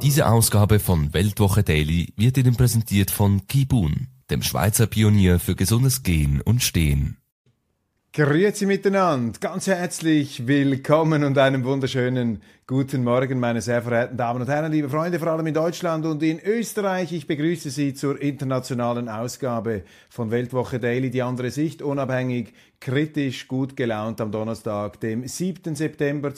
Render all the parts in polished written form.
Diese Ausgabe von Weltwoche Daily wird Ihnen präsentiert von Kibun, dem Schweizer Pionier für gesundes Gehen und Stehen. Grüezi miteinander, ganz herzlich willkommen und einen wunderschönen guten Morgen, meine sehr verehrten Damen und Herren, liebe Freunde, vor allem in Deutschland und in Österreich. Ich begrüße Sie zur internationalen Ausgabe von Weltwoche Daily, die andere Sicht, unabhängig, kritisch, gut gelaunt am Donnerstag, dem 7. September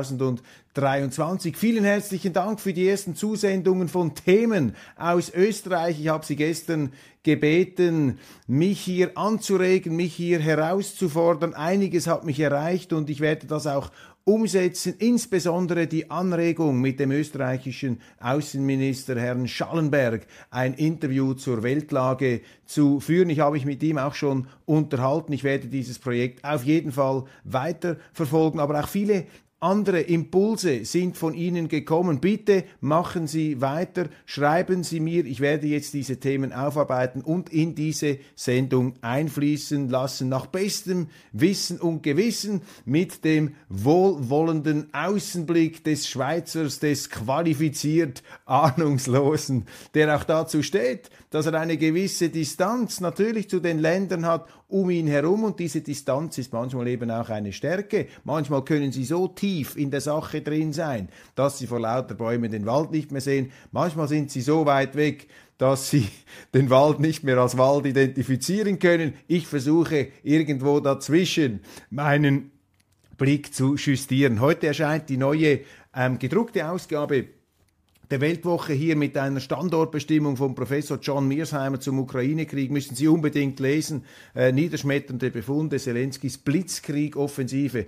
2023. Vielen herzlichen Dank für die ersten Zusendungen von Themen aus Österreich. Ich habe Sie gestern gebeten, mich hier anzuregen, mich hier herauszufordern. Einiges hat mich erreicht und ich werde das auch umsetzen, insbesondere die Anregung mit dem österreichischen Außenminister Herrn Schallenberg, ein Interview zur Weltlage zu führen. Ich habe mich mit ihm auch schon unterhalten. Ich werde dieses Projekt auf jeden Fall weiter verfolgen, aber auch viele andere Impulse sind von Ihnen gekommen. Bitte machen Sie weiter, schreiben Sie mir. Ich werde jetzt diese Themen aufarbeiten und in diese Sendung einfließen lassen, nach bestem Wissen und Gewissen, mit dem wohlwollenden Außenblick des Schweizers, des qualifiziert Ahnungslosen, der auch dazu steht, dass er eine gewisse Distanz natürlich zu den Ländern hat um ihn herum, und diese Distanz ist manchmal eben auch eine Stärke. Manchmal können sie so tief in der Sache drin sein, dass sie vor lauter Bäumen den Wald nicht mehr sehen. Manchmal sind sie so weit weg, dass sie den Wald nicht mehr als Wald identifizieren können. Ich versuche irgendwo dazwischen meinen Blick zu justieren. Heute erscheint die neue gedruckte Ausgabe der Weltwoche hier mit einer Standortbestimmung von Professor John Mearsheimer zum Ukraine-Krieg. Müssen Sie unbedingt lesen. Niederschmetternde Befunde Zelenskys Blitzkrieg-Offensive,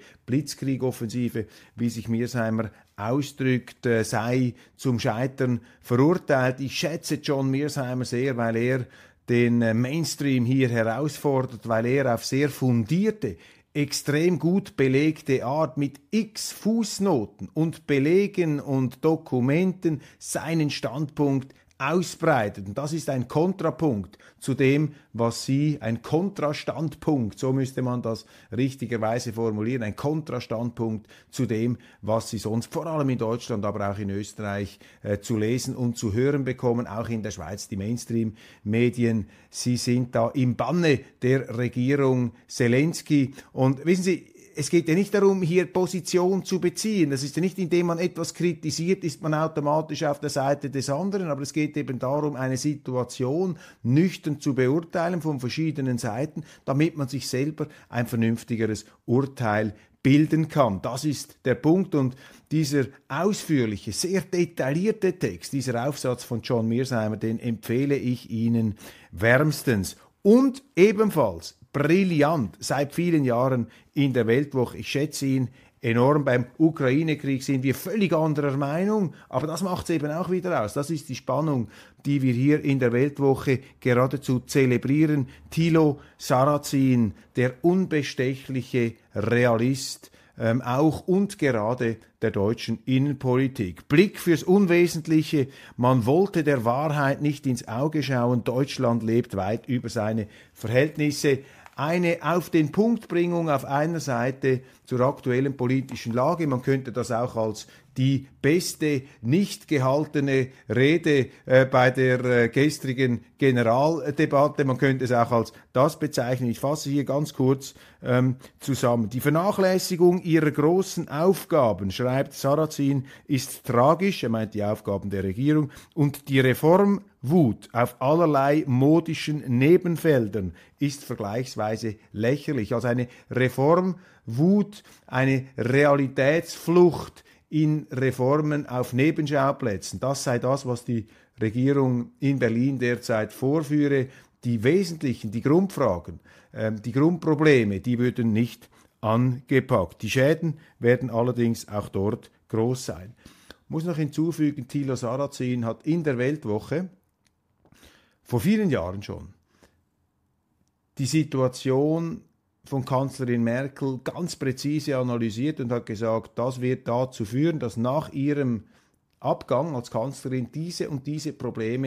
wie sich Mearsheimer ausdrückt, sei zum Scheitern verurteilt. Ich schätze John Mearsheimer sehr, weil er den Mainstream hier herausfordert, weil er auf sehr fundierte, extrem gut belegte Art mit x Fußnoten und Belegen und Dokumenten seinen Standpunkt ausbreitet. Und das ist ein Kontrapunkt zu dem, was Sie, ein Kontrastandpunkt, so müsste man das richtigerweise formulieren, ein Kontrastandpunkt zu dem, was Sie sonst vor allem in Deutschland, aber auch in Österreich zu lesen und zu hören bekommen, auch in der Schweiz, die Mainstream-Medien. Sie sind da im Banne der Regierung Zelensky. Und wissen Sie, es geht ja nicht darum, hier Position zu beziehen. Das ist ja nicht, indem man etwas kritisiert, ist man automatisch auf der Seite des anderen. Aber es geht eben darum, eine Situation nüchtern zu beurteilen von verschiedenen Seiten, damit man sich selber ein vernünftigeres Urteil bilden kann. Das ist der Punkt. Und dieser ausführliche, sehr detaillierte Text, dieser Aufsatz von John Mearsheimer, den empfehle ich Ihnen wärmstens. Und ebenfalls brillant seit vielen Jahren in der Weltwoche. Ich schätze ihn enorm. Beim Ukraine-Krieg sind wir völlig anderer Meinung, aber das macht es eben auch wieder aus. Das ist die Spannung, die wir hier in der Weltwoche geradezu zelebrieren. Thilo Sarrazin, der unbestechliche Realist, auch und gerade der deutschen Innenpolitik. Blick fürs Unwesentliche. Man wollte der Wahrheit nicht ins Auge schauen. Deutschland lebt weit über seine Verhältnisse. Eine auf den Punktbringung auf einer Seite zur aktuellen politischen Lage. Man könnte das auch als die beste nicht gehaltene Rede bei der gestrigen Generaldebatte. Man könnte es auch als das bezeichnen. Ich fasse hier ganz kurz zusammen. Die Vernachlässigung ihrer großen Aufgaben, schreibt Sarrazin, ist tragisch. Er meint die Aufgaben der Regierung. Und die Reformwut auf allerlei modischen Nebenfeldern ist vergleichsweise lächerlich. Also eine Reformwut, eine Realitätsflucht in Reformen auf Nebenschauplätzen. Das sei das, was die Regierung in Berlin derzeit vorführe. Die wesentlichen, die Grundfragen, die Grundprobleme, die würden nicht angepackt. Die Schäden werden allerdings auch dort groß sein. Ich muss noch hinzufügen, Thilo Sarrazin hat in der Weltwoche vor vielen Jahren schon die Situation von Kanzlerin Merkel ganz präzise analysiert und hat gesagt, das wird dazu führen, dass nach ihrem Abgang als Kanzlerin diese und diese Probleme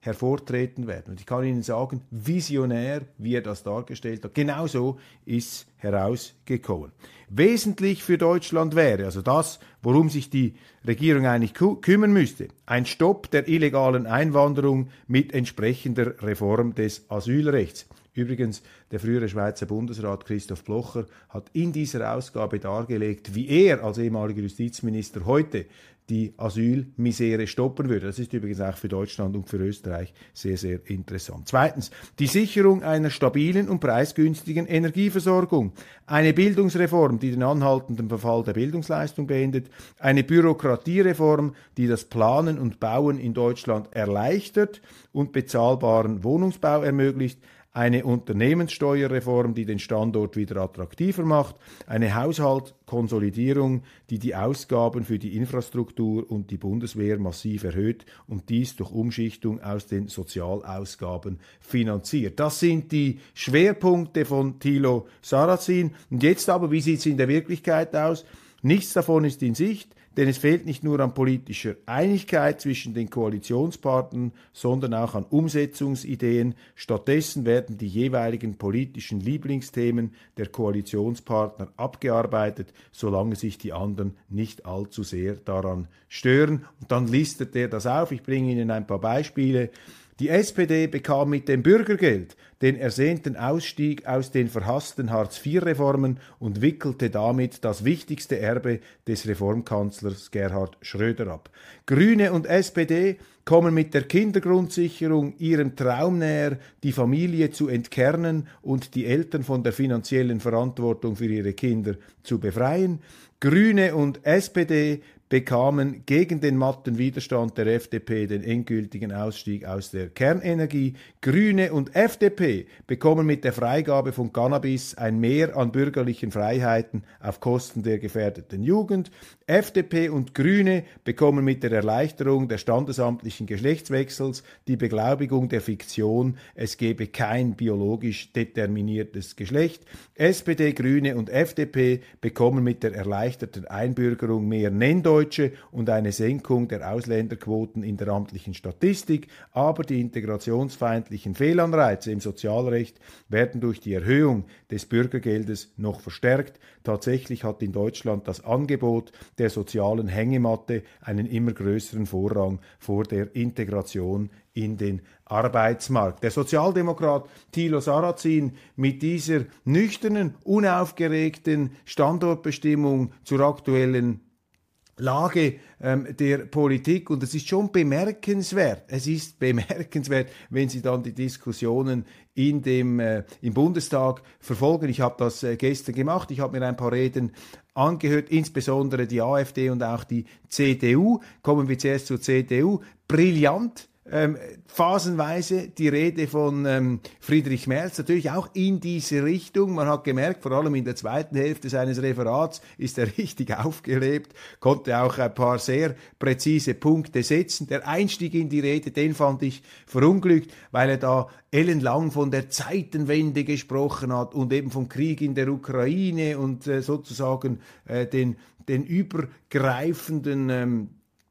hervortreten werden. Und ich kann Ihnen sagen, visionär, wie er das dargestellt hat, genauso ist herausgekommen. Wesentlich für Deutschland wäre, also das, worum sich die Regierung eigentlich kümmern müsste, ein Stopp der illegalen Einwanderung mit entsprechender Reform des Asylrechts. Übrigens, der frühere Schweizer Bundesrat Christoph Blocher hat in dieser Ausgabe dargelegt, wie er als ehemaliger Justizminister heute die Asylmisere stoppen würde. Das ist übrigens auch für Deutschland und für Österreich sehr, sehr interessant. Zweitens, die Sicherung einer stabilen und preisgünstigen Energieversorgung. Eine Bildungsreform, die den anhaltenden Verfall der Bildungsleistung beendet. Eine Bürokratiereform, die das Planen und Bauen in Deutschland erleichtert und bezahlbaren Wohnungsbau ermöglicht. Eine Unternehmenssteuerreform, die den Standort wieder attraktiver macht, eine Haushaltskonsolidierung, die die Ausgaben für die Infrastruktur und die Bundeswehr massiv erhöht und dies durch Umschichtung aus den Sozialausgaben finanziert. Das sind die Schwerpunkte von Thilo Sarrazin. Und jetzt aber, wie sieht es in der Wirklichkeit aus? Nichts davon ist in Sicht. Denn es fehlt nicht nur an politischer Einigkeit zwischen den Koalitionspartnern, sondern auch an Umsetzungsideen. Stattdessen werden die jeweiligen politischen Lieblingsthemen der Koalitionspartner abgearbeitet, solange sich die anderen nicht allzu sehr daran stören. Und dann listet er das auf. Ich bringe Ihnen ein paar Beispiele. Die SPD bekam mit dem Bürgergeld den ersehnten Ausstieg aus den verhassten Hartz-IV-Reformen und wickelte damit das wichtigste Erbe des Reformkanzlers Gerhard Schröder ab. Grüne und SPD kommen mit der Kindergrundsicherung ihrem Traum näher, die Familie zu entkernen und die Eltern von der finanziellen Verantwortung für ihre Kinder zu befreien. Grüne und SPD bekamen gegen den matten Widerstand der FDP den endgültigen Ausstieg aus der Kernenergie. Grüne und FDP bekommen mit der Freigabe von Cannabis ein Mehr an bürgerlichen Freiheiten auf Kosten der gefährdeten Jugend. FDP und Grüne bekommen mit der Erleichterung der standesamtlichen Geschlechtswechsels die Beglaubigung der Fiktion, es gebe kein biologisch determiniertes Geschlecht. SPD, Grüne und FDP bekommen mit der erleichterten Einbürgerung mehr Nenndeutsche und eine Senkung der Ausländerquoten in der amtlichen Statistik, aber die integrationsfeindlichen Fehlanreize im Sozialrecht werden durch die Erhöhung des Bürgergeldes noch verstärkt. Tatsächlich hat in Deutschland das Angebot der sozialen Hängematte einen immer größeren Vorrang vor der Integration in den Arbeitsmarkt. Der Sozialdemokrat Thilo Sarrazin mit dieser nüchternen, unaufgeregten Standortbestimmung zur aktuellen Lage der Politik, und es ist schon bemerkenswert, wenn Sie dann die Diskussionen im Bundestag verfolgen. Ich habe das gestern gemacht, ich habe mir ein paar Reden angehört, insbesondere die AfD und auch die CDU. Kommen wir zuerst zur CDU. Brillant. Phasenweise die Rede von Friedrich Merz, natürlich auch in diese Richtung. Man hat gemerkt, vor allem in der zweiten Hälfte seines Referats ist er richtig aufgelebt, konnte auch ein paar sehr präzise Punkte setzen. Der Einstieg in die Rede, den fand ich verunglückt, weil er da ellenlang von der Zeitenwende gesprochen hat und eben vom Krieg in der Ukraine und sozusagen den übergreifenden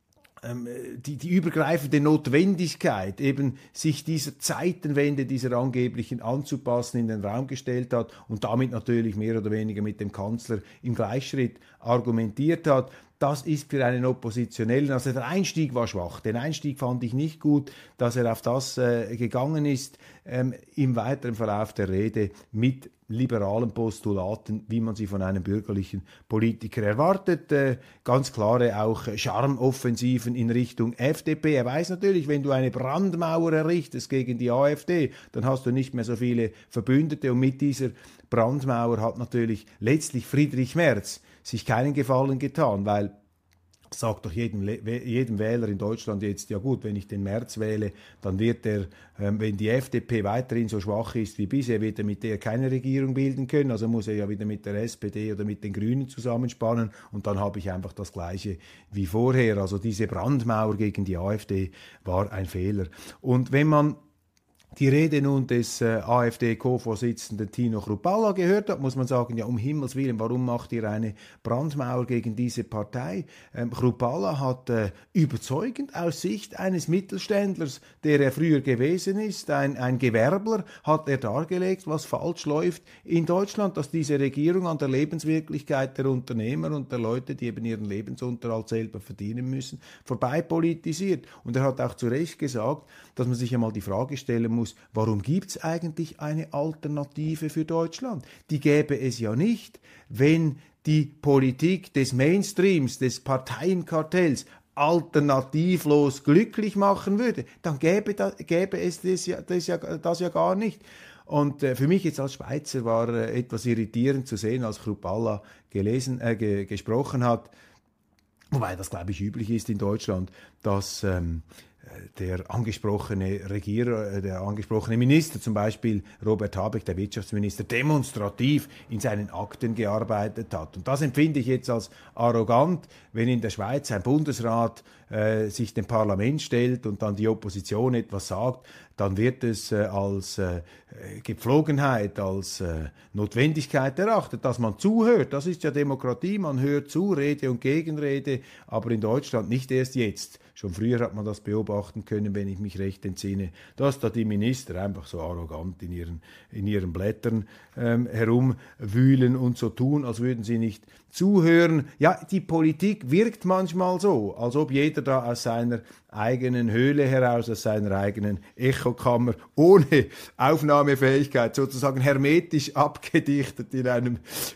die übergreifende Notwendigkeit, eben sich dieser Zeitenwende, dieser angeblichen anzupassen, in den Raum gestellt hat und damit natürlich mehr oder weniger mit dem Kanzler im Gleichschritt argumentiert hat. Das ist für einen Oppositionellen, also der Einstieg war schwach, den Einstieg fand ich nicht gut, dass er auf das gegangen ist, im weiteren Verlauf der Rede mit liberalen Postulaten, wie man sie von einem bürgerlichen Politiker erwartet. Ganz klare auch Charmoffensiven in Richtung FDP. Er weiß natürlich, wenn du eine Brandmauer errichtest gegen die AfD, dann hast du nicht mehr so viele Verbündete, und mit dieser Brandmauer hat natürlich letztlich Friedrich Merz sich keinen Gefallen getan, weil sagt doch jedem Wähler in Deutschland jetzt, ja gut, wenn ich den Merz wähle, dann wird er, wenn die FDP weiterhin so schwach ist wie bisher, wird er mit der keine Regierung bilden können, also muss er ja wieder mit der SPD oder mit den Grünen zusammenspannen, und dann habe ich einfach das Gleiche wie vorher. Also diese Brandmauer gegen die AfD war ein Fehler. Und wenn man die Rede nun des AfD-Co-Vorsitzenden Tino Chrupalla gehört hat, muss man sagen, ja, um Himmels Willen, warum macht ihr eine Brandmauer gegen diese Partei? Chrupalla hat überzeugend aus Sicht eines Mittelständlers, der er früher gewesen ist, ein Gewerbler, hat er dargelegt, was falsch läuft in Deutschland, dass diese Regierung an der Lebenswirklichkeit der Unternehmer und der Leute, die eben ihren Lebensunterhalt selber verdienen müssen, vorbei politisiert. Und er hat auch zu Recht gesagt, dass man sich einmal die Frage stellen muss, warum gibt es eigentlich eine Alternative für Deutschland? Die gäbe es ja nicht, wenn die Politik des Mainstreams, des Parteienkartells alternativlos glücklich machen würde. Dann gäbe es das ja gar nicht. Und für mich jetzt als Schweizer war etwas irritierend zu sehen, als Chrupalla gesprochen hat, wobei das, glaube ich, üblich ist in Deutschland, dass der angesprochene Minister, zum Beispiel Robert Habeck, der Wirtschaftsminister, demonstrativ in seinen Akten gearbeitet hat. Und das empfinde ich jetzt als arrogant, wenn in der Schweiz ein Bundesrat sich dem Parlament stellt und dann die Opposition etwas sagt, dann wird es als Gepflogenheit, als Notwendigkeit erachtet, dass man zuhört. Das ist ja Demokratie, man hört zu, Rede und Gegenrede, aber in Deutschland nicht erst jetzt. Schon früher hat man das beobachten können, wenn ich mich recht entsinne, dass da die Minister einfach so arrogant in ihren Blättern herumwühlen und so tun, als würden sie nicht zuhören. Ja, die Politik wirkt manchmal so, als ob jeder da aus seiner eigenen Höhle heraus, aus seiner eigenen Echokammer, ohne Aufnahmefähigkeit, sozusagen hermetisch abgedichtet in einem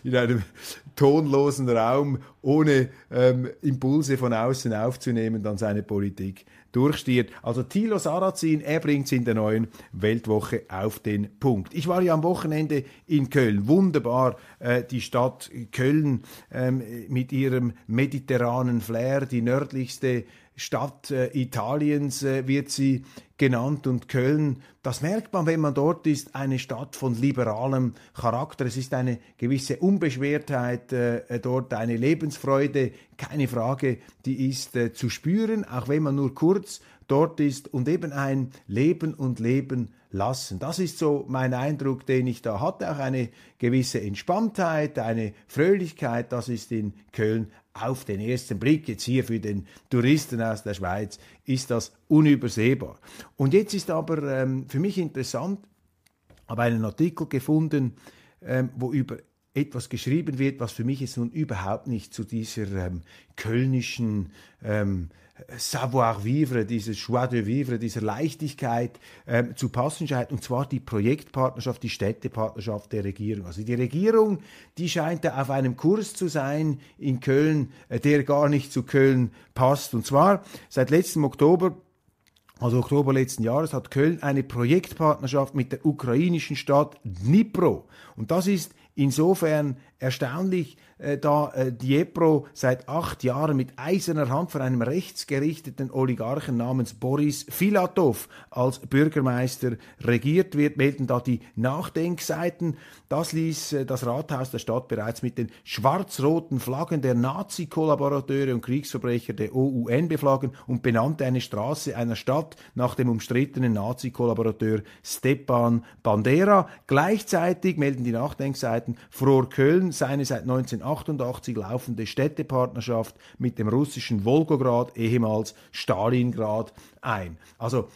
tonlosen Raum, ohne Impulse von außen aufzunehmen, dann seine Politik durchstiert. Also Thilo Sarrazin, er bringt es in der Neuen Weltwoche auf den Punkt. Ich war ja am Wochenende in Köln. Wunderbar, die Stadt Köln mit ihrem mediterranen Flair, die nördlichste Stadt Italiens wird sie genannt, und Köln, das merkt man, wenn man dort ist, eine Stadt von liberalem Charakter. Es ist eine gewisse Unbeschwertheit dort, eine Lebensfreude, keine Frage, die ist zu spüren, auch wenn man nur kurz dort ist, und eben ein Leben und Leben lassen. Das ist so mein Eindruck, den ich da hatte, auch eine gewisse Entspanntheit, eine Fröhlichkeit, das ist in Köln auf den ersten Blick, jetzt hier für den Touristen aus der Schweiz, ist das unübersehbar. Und jetzt ist aber für mich interessant, habe einen Artikel gefunden, wo über etwas geschrieben wird, was für mich jetzt nun überhaupt nicht zu dieser kölnischen Savoir-vivre, dieses Joie de vivre, dieser Leichtigkeit zu passen scheint, und zwar die Projektpartnerschaft, die Städtepartnerschaft der Regierung. Also die Regierung, die scheint da auf einem Kurs zu sein in Köln, der gar nicht zu Köln passt. Und zwar seit letztem Oktober, also Oktober letzten Jahres, hat Köln eine Projektpartnerschaft mit der ukrainischen Stadt Dnipro. Und das ist insofern erstaunlich, da Dnipro seit 8 Jahren mit eiserner Hand von einem rechtsgerichteten Oligarchen namens Boris Filatov als Bürgermeister regiert wird, melden da die Nachdenkseiten. Das ließ das Rathaus der Stadt bereits mit den schwarz-roten Flaggen der Nazi-Kollaborateure und Kriegsverbrecher der OUN beflaggen und benannte eine Straße einer Stadt nach dem umstrittenen Nazi-Kollaborateur Stepan Bandera. Gleichzeitig melden die Nachdenkseiten, fror Köln seine seit 1988 laufende Städtepartnerschaft mit dem russischen Wolgograd, ehemals Stalingrad, ein. Also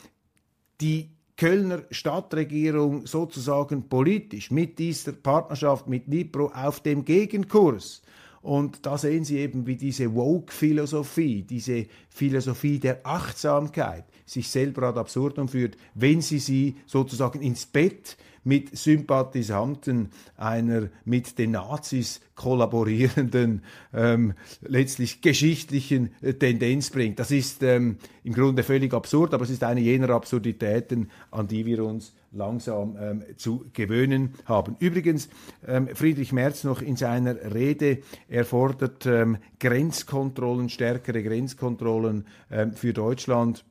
die Kölner Stadtregierung sozusagen politisch mit dieser Partnerschaft mit Dnipro auf dem Gegenkurs. Und da sehen Sie eben, wie diese Woke-Philosophie, diese Philosophie der Achtsamkeit sich selber ad absurdum führt, wenn sie sozusagen ins Bett mit Sympathisanten einer mit den Nazis kollaborierenden, letztlich geschichtlichen Tendenz bringt. Das ist im Grunde völlig absurd, aber es ist eine jener Absurditäten, an die wir uns langsam zu gewöhnen haben. Übrigens, Friedrich Merz noch in seiner Rede, er fordert Grenzkontrollen, stärkere Grenzkontrollen für Deutschland.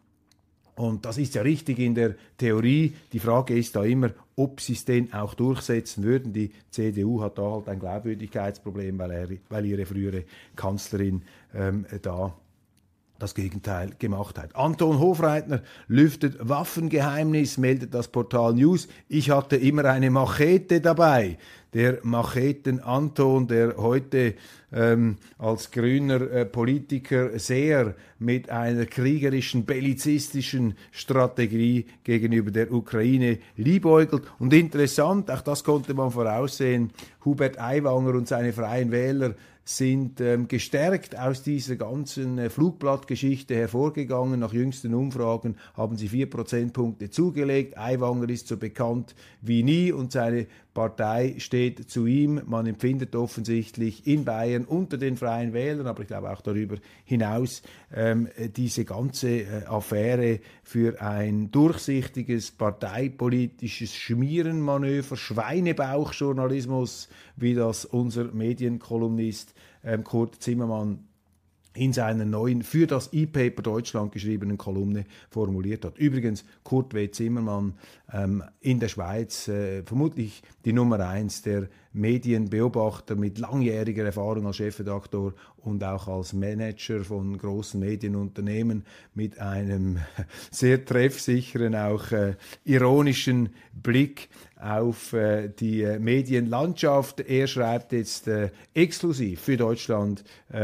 Und das ist ja richtig in der Theorie. Die Frage ist da immer, ob sie es denn auch durchsetzen würden. Die CDU hat da halt ein Glaubwürdigkeitsproblem, weil ihre frühere Kanzlerin da das Gegenteil gemacht hat. Anton Hofreiter lüftet Waffengeheimnis, meldet das Portal News. Ich hatte immer eine Machete dabei. Der Macheten-Anton, der heute als grüner Politiker sehr mit einer kriegerischen, bellizistischen Strategie gegenüber der Ukraine liebäugelt. Und interessant, auch das konnte man voraussehen, Hubert Aiwanger und seine Freien Wähler sind gestärkt aus dieser ganzen Flugblattgeschichte hervorgegangen. Nach jüngsten Umfragen haben sie 4 Prozentpunkte zugelegt. Aiwanger ist so bekannt wie nie und seine Partei steht zu ihm. Man empfindet offensichtlich in Bayern unter den Freien Wählern, aber ich glaube auch darüber hinaus, diese ganze Affäre für ein durchsichtiges parteipolitisches Schmierenmanöver, Schweinebauchjournalismus, wie das unser Medienkolumnist Kurt Zimmermann in seiner neuen, für das E-Paper Deutschland geschriebenen Kolumne formuliert hat. Übrigens, Kurt W. Zimmermann in der Schweiz vermutlich die Nummer 1 der Medienbeobachter mit langjähriger Erfahrung als Chefredaktor und auch als Manager von großen Medienunternehmen mit einem sehr treffsicheren, auch ironischen Blick auf die Medienlandschaft. Er schreibt jetzt exklusiv für Deutschland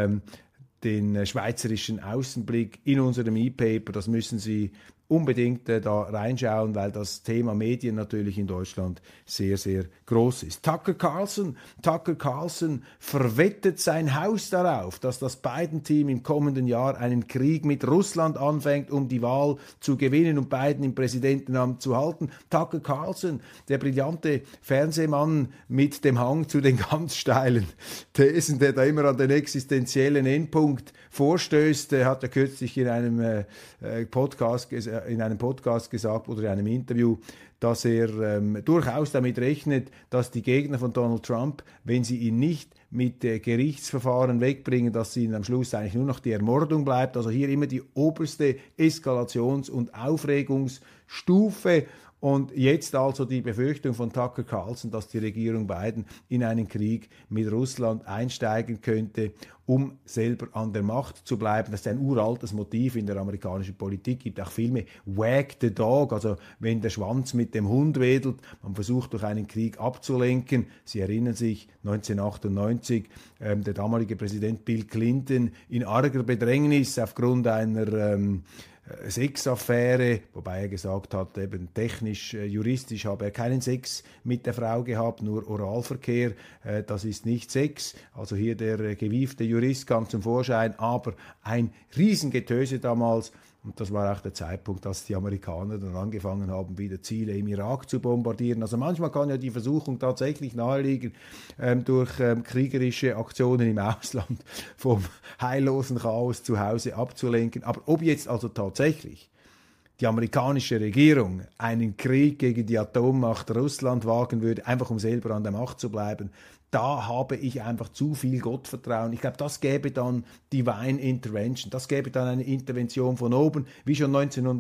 den schweizerischen Außenblick in unserem E-Paper. Das müssen Sie unbedingt da reinschauen, weil das Thema Medien natürlich in Deutschland sehr, sehr groß ist. Tucker Carlson verwettet sein Haus darauf, dass das Biden-Team im kommenden Jahr einen Krieg mit Russland anfängt, um die Wahl zu gewinnen und Biden im Präsidentenamt zu halten. Tucker Carlson, der brillante Fernsehmann mit dem Hang zu den ganz steilen Thesen, der da immer an den existenziellen Endpunkt vorstößt, hat er kürzlich in einem Podcast gesagt oder in einem Interview, dass er durchaus damit rechnet, dass die Gegner von Donald Trump, wenn sie ihn nicht mit Gerichtsverfahren wegbringen, dass ihnen am Schluss eigentlich nur noch die Ermordung bleibt. Also hier immer die oberste Eskalations- und Aufregungsstufe. Und jetzt also die Befürchtung von Tucker Carlson, dass die Regierung Biden in einen Krieg mit Russland einsteigen könnte, um selber an der Macht zu bleiben. Das ist ein uraltes Motiv in der amerikanischen Politik. Es gibt auch Filme, Wag the Dog, also wenn der Schwanz mit dem Hund wedelt. Man versucht durch einen Krieg abzulenken. Sie erinnern sich, 1998, der damalige Präsident Bill Clinton in arger Bedrängnis aufgrund einer Sexaffäre, wobei er gesagt hat, eben technisch, juristisch habe er keinen Sex mit der Frau gehabt, nur Oralverkehr, das ist nicht Sex. Also hier der gewiefte Jurist kam zum Vorschein, aber ein Riesengetöse damals. Und das war auch der Zeitpunkt, dass die Amerikaner dann angefangen haben, wieder Ziele im Irak zu bombardieren. Also manchmal kann ja die Versuchung tatsächlich naheliegen, durch kriegerische Aktionen im Ausland vom heillosen Chaos zu Hause abzulenken. Aber ob jetzt also tatsächlich die amerikanische Regierung einen Krieg gegen die Atommacht Russland wagen würde, einfach um selber an der Macht zu bleiben, da habe ich einfach zu viel Gottvertrauen. Ich glaube, das gäbe dann Divine Intervention. Das gäbe dann eine Intervention von oben, wie schon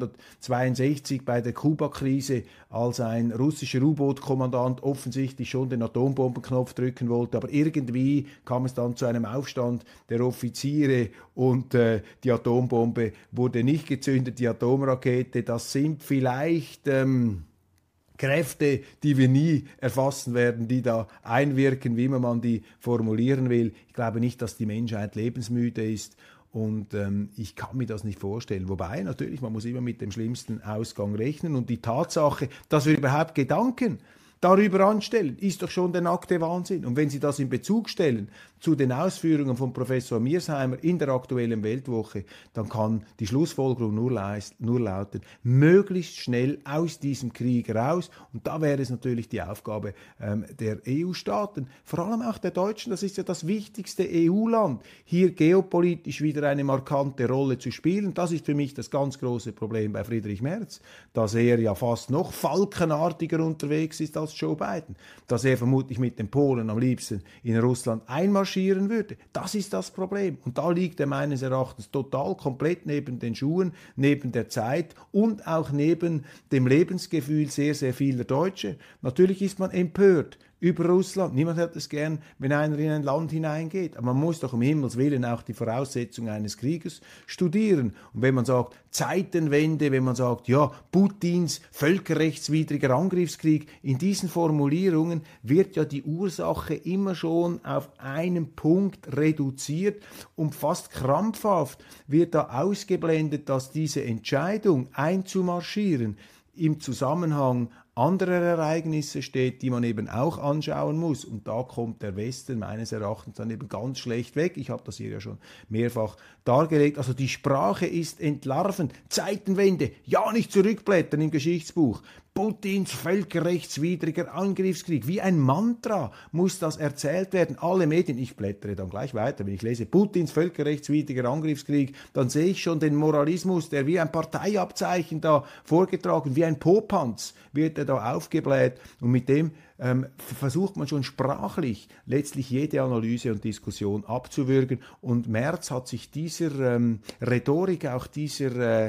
1962 bei der Kuba-Krise, als ein russischer U-Boot-Kommandant offensichtlich schon den Atombombenknopf drücken wollte. Aber irgendwie kam es dann zu einem Aufstand der Offiziere und die Atombombe wurde nicht gezündet, die Atomrakete. Das sind vielleicht Kräfte, die wir nie erfassen werden, die da einwirken, wie immer man die formulieren will. Ich glaube nicht, dass die Menschheit lebensmüde ist und ich kann mir das nicht vorstellen. Wobei, natürlich, man muss immer mit dem schlimmsten Ausgang rechnen und die Tatsache, dass wir überhaupt Gedanken darüber anstellen, ist doch schon der nackte Wahnsinn. Und wenn Sie das in Bezug stellen zu den Ausführungen von Professor Miersheimer in der Aktuellen Weltwoche, dann kann die Schlussfolgerung nur lauten, möglichst schnell aus diesem Krieg raus. Und da wäre es natürlich die Aufgabe der EU-Staaten, vor allem auch der Deutschen, das ist ja das wichtigste EU-Land, hier geopolitisch wieder eine markante Rolle zu spielen. Das ist für mich das ganz große Problem bei Friedrich Merz, dass er ja fast noch falkenartiger unterwegs ist als Joe Biden, dass er vermutlich mit den Polen am liebsten in Russland einmarschieren würde. Das ist das Problem. Und da liegt er meines Erachtens total komplett neben den Schuhen, neben der Zeit und auch neben dem Lebensgefühl sehr, sehr vieler Deutsche. Natürlich ist man empört über Russland. Niemand hat es gern, wenn einer in ein Land hineingeht. Aber man muss doch um Himmels Willen auch die Voraussetzungen eines Krieges studieren. Und wenn man sagt, Zeitenwende, wenn man sagt, ja, Putins völkerrechtswidriger Angriffskrieg, in diesen Formulierungen wird ja die Ursache immer schon auf einen Punkt reduziert und fast krampfhaft wird da ausgeblendet, dass diese Entscheidung einzumarschieren im Zusammenhang anderer Ereignisse steht, die man eben auch anschauen muss. Und da kommt der Westen meines Erachtens dann eben ganz schlecht weg. Ich habe das hier ja schon mehrfach dargelegt. Also die Sprache ist entlarvend. Zeitenwende, ja nicht zurückblättern im Geschichtsbuch. Putins völkerrechtswidriger Angriffskrieg. Wie ein Mantra muss das erzählt werden. Alle Medien, ich blättere dann gleich weiter, wenn ich lese Putins völkerrechtswidriger Angriffskrieg, dann sehe ich schon den Moralismus, der wie ein Parteiabzeichen da vorgetragen, wie ein Popanz wird er da aufgebläht. Und mit dem versucht man schon sprachlich letztlich jede Analyse und Diskussion abzuwürgen. Und Merz hat sich dieser Rhetorik, auch dieser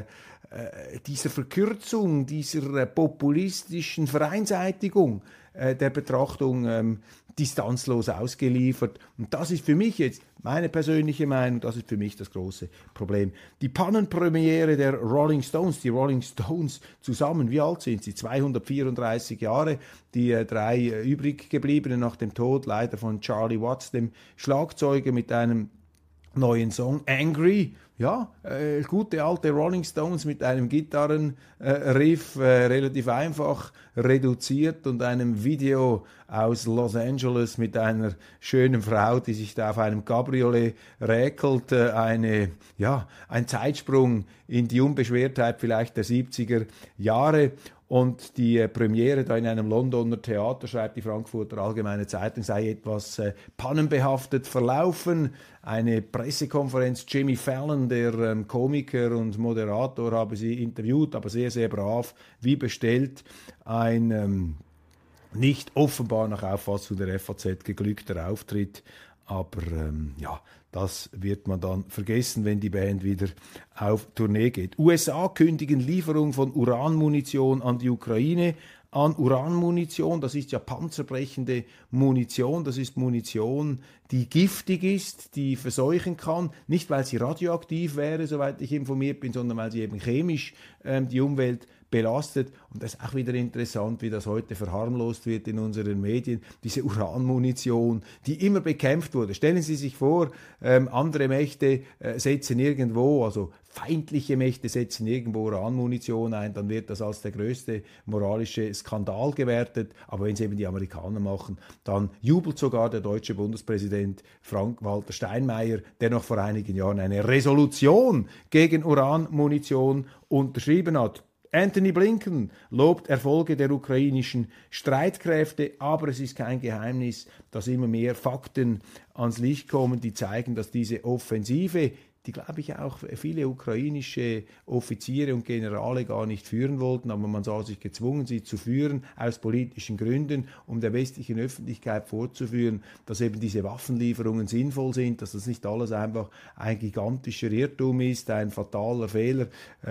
Verkürzung, dieser populistischen Vereinseitigung der Betrachtung distanzlos ausgeliefert. Und das ist für mich jetzt meine persönliche Meinung, das ist für mich das große Problem. Die Pannenpremiere der Rolling Stones, die Rolling Stones zusammen, wie alt sind sie? 234 Jahre. Die drei übrig gebliebenen nach dem Tod leider von Charlie Watts, dem Schlagzeuger, mit einem neuen Song, Angry. Ja, gute alte Rolling Stones mit einem Gitarrenriff, relativ einfach reduziert, und einem Video aus Los Angeles mit einer schönen Frau, die sich da auf einem Cabriolet räkelt. Ein Zeitsprung in die Unbeschwertheit vielleicht der 70er Jahre. Und die Premiere da in einem Londoner Theater, schreibt die Frankfurter Allgemeine Zeitung, sei etwas pannenbehaftet verlaufen. Eine Pressekonferenz, Jimmy Fallon, der Komiker und Moderator, habe sie interviewt, aber sehr, sehr brav, wie bestellt. Ein nicht offenbar nach Auffassung der FAZ geglückter Auftritt. Aber das wird man dann vergessen, wenn die Band wieder auf Tournee geht. USA kündigen Lieferung von Uranmunition an die Ukraine an. Uranmunition, das ist ja panzerbrechende Munition, das ist Munition, die giftig ist, die verseuchen kann, nicht weil sie radioaktiv wäre, soweit ich informiert bin, sondern weil sie eben chemisch die Umwelt belastet. Und das ist auch wieder interessant, wie das heute verharmlost wird in unseren Medien, diese Uranmunition, die immer bekämpft wurde. Stellen Sie sich vor, andere Mächte setzen irgendwo, also feindliche Mächte setzen irgendwo Uranmunition ein, dann wird das als der größte moralische Skandal gewertet. Aber wenn es eben die Amerikaner machen, dann jubelt sogar der deutsche Bundespräsident Frank-Walter Steinmeier, der noch vor einigen Jahren eine Resolution gegen Uranmunition unterschrieben hat. Anthony Blinken lobt Erfolge der ukrainischen Streitkräfte, aber es ist kein Geheimnis, dass immer mehr Fakten ans Licht kommen, die zeigen, dass diese Offensive, die, glaube ich, auch viele ukrainische Offiziere und Generale gar nicht führen wollten, aber man sah sich gezwungen, sie zu führen, aus politischen Gründen, um der westlichen Öffentlichkeit vorzuführen, dass eben diese Waffenlieferungen sinnvoll sind, dass das nicht alles einfach ein gigantischer Irrtum ist, ein fataler Fehler,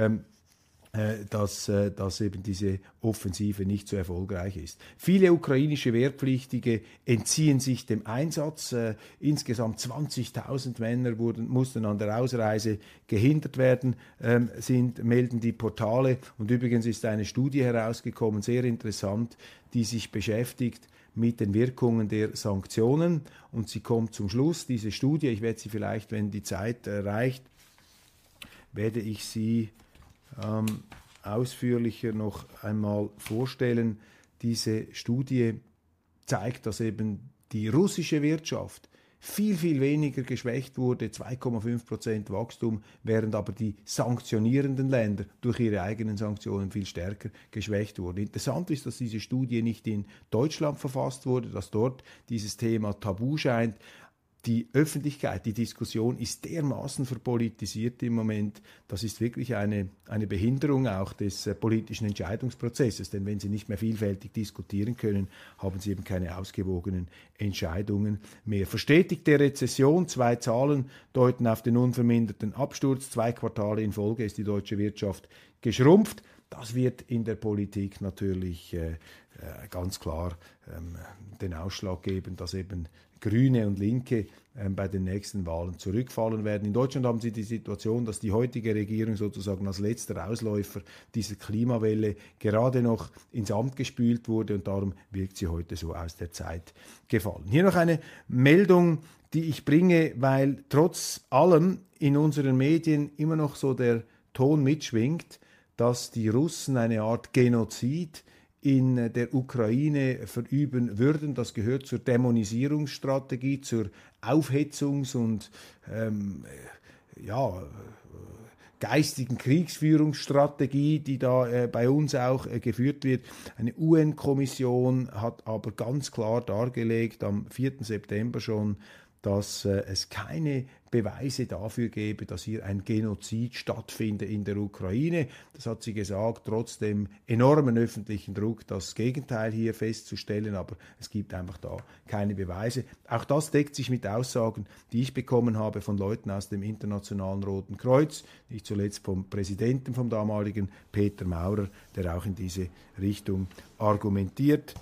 dass eben diese Offensive nicht so erfolgreich ist. Viele ukrainische Wehrpflichtige entziehen sich dem Einsatz. Insgesamt 20.000 Männer mussten an der Ausreise gehindert werden, melden die Portale. Und übrigens ist eine Studie herausgekommen, sehr interessant, die sich beschäftigt mit den Wirkungen der Sanktionen. Und sie kommt zum Schluss, diese Studie, ich werde sie vielleicht, wenn die Zeit reicht, werde ich sie ausführlicher noch einmal vorstellen. Diese Studie zeigt, dass eben die russische Wirtschaft viel, viel weniger geschwächt wurde, 2,5% Wachstum, während aber die sanktionierenden Länder durch ihre eigenen Sanktionen viel stärker geschwächt wurden. Interessant ist, dass diese Studie nicht in Deutschland verfasst wurde, dass dort dieses Thema tabu scheint. Die Öffentlichkeit, die Diskussion ist dermaßen verpolitisiert im Moment, das ist wirklich eine Behinderung auch des politischen Entscheidungsprozesses, denn wenn Sie nicht mehr vielfältig diskutieren können, haben Sie eben keine ausgewogenen Entscheidungen mehr. Verstetigte Rezession, 2 Zahlen deuten auf den unverminderten Absturz, 2 Quartale in Folge ist die deutsche Wirtschaft geschrumpft. Das wird in der Politik natürlich ganz klar den Ausschlag geben, dass eben Grüne und Linke bei den nächsten Wahlen zurückfallen werden. In Deutschland haben Sie die Situation, dass die heutige Regierung sozusagen als letzter Ausläufer dieser Klimawelle gerade noch ins Amt gespült wurde und darum wirkt sie heute so aus der Zeit gefallen. Hier noch eine Meldung, die ich bringe, weil trotz allem in unseren Medien immer noch so der Ton mitschwingt, dass die Russen eine Art Genozid in der Ukraine verüben würden. Das gehört zur Dämonisierungsstrategie, zur Aufhetzungs- und geistigen Kriegsführungsstrategie, die da bei uns auch geführt wird. Eine UN-Kommission hat aber ganz klar dargelegt, am 4. September schon, dass es keine Beweise dafür gebe, dass hier ein Genozid stattfinde in der Ukraine. Das hat sie gesagt, trotz dem enormen öffentlichen Druck, das Gegenteil hier festzustellen, aber es gibt einfach da keine Beweise. Auch das deckt sich mit Aussagen, die ich bekommen habe von Leuten aus dem Internationalen Roten Kreuz, nicht zuletzt vom Präsidenten, vom damaligen Peter Maurer, der auch in diese Richtung argumentiert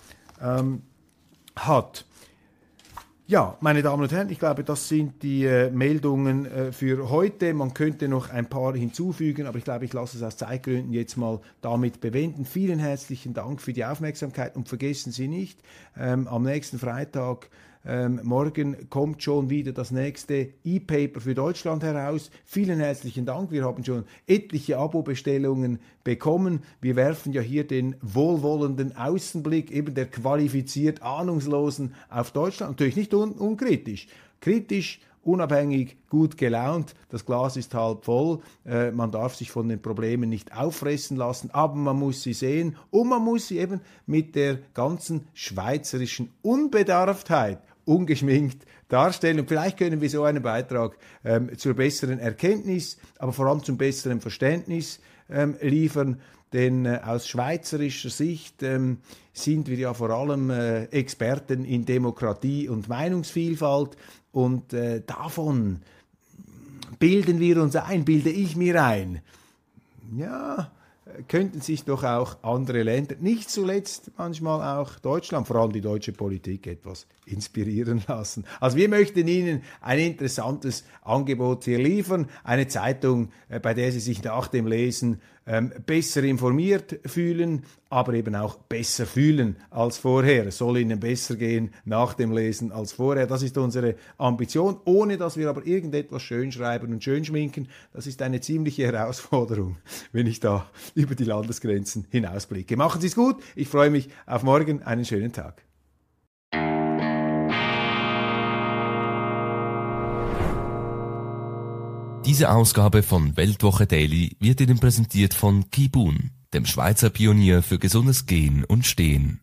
hat. Ja, meine Damen und Herren, ich glaube, das sind die Meldungen für heute. Man könnte noch ein paar hinzufügen, aber ich glaube, ich lasse es aus Zeitgründen jetzt mal damit bewenden. Vielen herzlichen Dank für die Aufmerksamkeit und vergessen Sie nicht, am nächsten Freitag, morgen kommt schon wieder das nächste E-Paper für Deutschland heraus. Vielen herzlichen Dank. Wir haben schon etliche Abo-Bestellungen bekommen. Wir werfen ja hier den wohlwollenden Außenblick eben der qualifiziert Ahnungslosen auf Deutschland. Natürlich nicht unkritisch. Kritisch, unabhängig, gut gelaunt. Das Glas ist halb voll. Man darf sich von den Problemen nicht auffressen lassen, aber man muss sie sehen und man muss sie eben mit der ganzen schweizerischen Unbedarftheit ungeschminkt darstellen. Und vielleicht können wir so einen Beitrag zur besseren Erkenntnis, aber vor allem zum besseren Verständnis liefern. Denn aus schweizerischer Sicht sind wir ja vor allem Experten in Demokratie und Meinungsvielfalt. Und davon bilde ich mir ein. Ja, könnten sich doch auch andere Länder, nicht zuletzt manchmal auch Deutschland, vor allem die deutsche Politik, etwas inspirieren lassen. Also wir möchten Ihnen ein interessantes Angebot hier liefern, eine Zeitung, bei der Sie sich nach dem Lesen besser informiert fühlen, aber eben auch besser fühlen als vorher. Es soll Ihnen besser gehen nach dem Lesen als vorher. Das ist unsere Ambition, ohne dass wir aber irgendetwas schön schreiben und schön schminken. Das ist eine ziemliche Herausforderung, wenn ich da über die Landesgrenzen hinausblicke. Machen Sie es gut. Ich freue mich auf morgen. Einen schönen Tag. Diese Ausgabe von Weltwoche Daily wird Ihnen präsentiert von Kibun, dem Schweizer Pionier für gesundes Gehen und Stehen.